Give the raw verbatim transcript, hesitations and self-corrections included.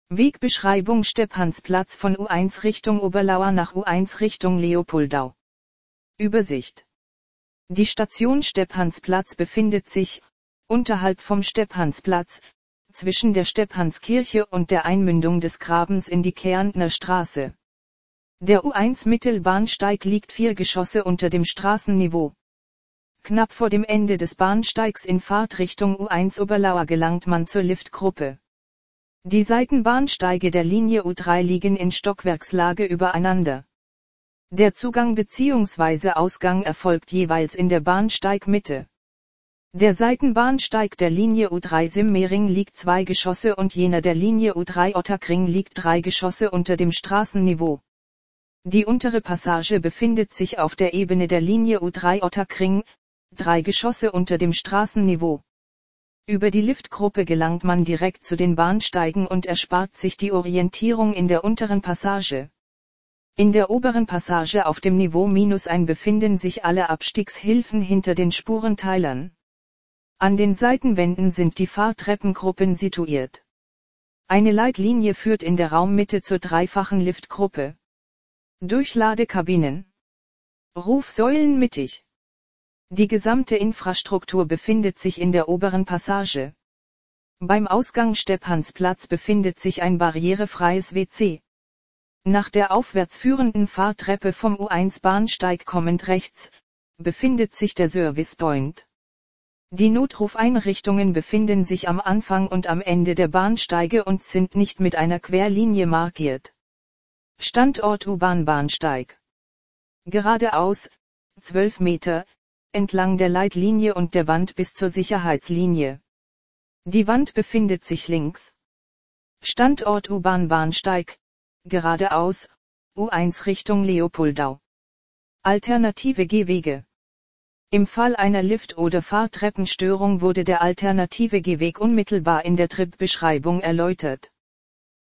Wegbeschreibung: Stephansplatz von U eins Richtung Oberlauer nach U eins Richtung Leopoldau. Übersicht: Die Station Stephansplatz befindet sich, unterhalb vom Stephansplatz, zwischen der Stephanskirche und der Einmündung des Grabens in die Kärntner Straße. Der U eins Mittelbahnsteig liegt vier Geschosse unter dem Straßenniveau. Knapp vor dem Ende des Bahnsteigs in Fahrtrichtung U eins Oberlauer gelangt man zur Liftgruppe. Die Seitenbahnsteige der Linie U drei liegen in Stockwerkslage übereinander. Der Zugang bzw. Ausgang erfolgt jeweils in der Bahnsteigmitte. Der Seitenbahnsteig der Linie U drei Simmering liegt zwei Geschosse und jener der Linie U drei Ottakring liegt drei Geschosse unter dem Straßenniveau. Die untere Passage befindet sich auf der Ebene der Linie U drei Ottakring, drei Geschosse unter dem Straßenniveau. Über die Liftgruppe gelangt man direkt zu den Bahnsteigen und erspart sich die Orientierung in der unteren Passage. In der oberen Passage auf dem Niveau minus eins befinden sich alle Abstiegshilfen hinter den Spurenteilern. An den Seitenwänden sind die Fahrtreppengruppen situiert. Eine Leitlinie führt in der Raummitte zur dreifachen Liftgruppe. Durchladekabinen. Rufsäulen mittig. Die gesamte Infrastruktur befindet sich in der oberen Passage. Beim Ausgang Stephansplatz befindet sich ein barrierefreies W C. Nach der aufwärts führenden Fahrtreppe vom U eins Bahnsteig kommend rechts, befindet sich der Service Point. Die Notrufeinrichtungen befinden sich am Anfang und am Ende der Bahnsteige und sind nicht mit einer Querlinie markiert. Standort U-Bahn-Bahnsteig. Geradeaus, zwölf Meter, entlang der Leitlinie und der Wand bis zur Sicherheitslinie. Die Wand befindet sich links. Standort U-Bahn-Bahnsteig, geradeaus, U eins Richtung Leopoldau. Alternative Gehwege. Im Fall einer Lift- oder Fahrtreppenstörung wurde der alternative Gehweg unmittelbar in der Tripbeschreibung erläutert.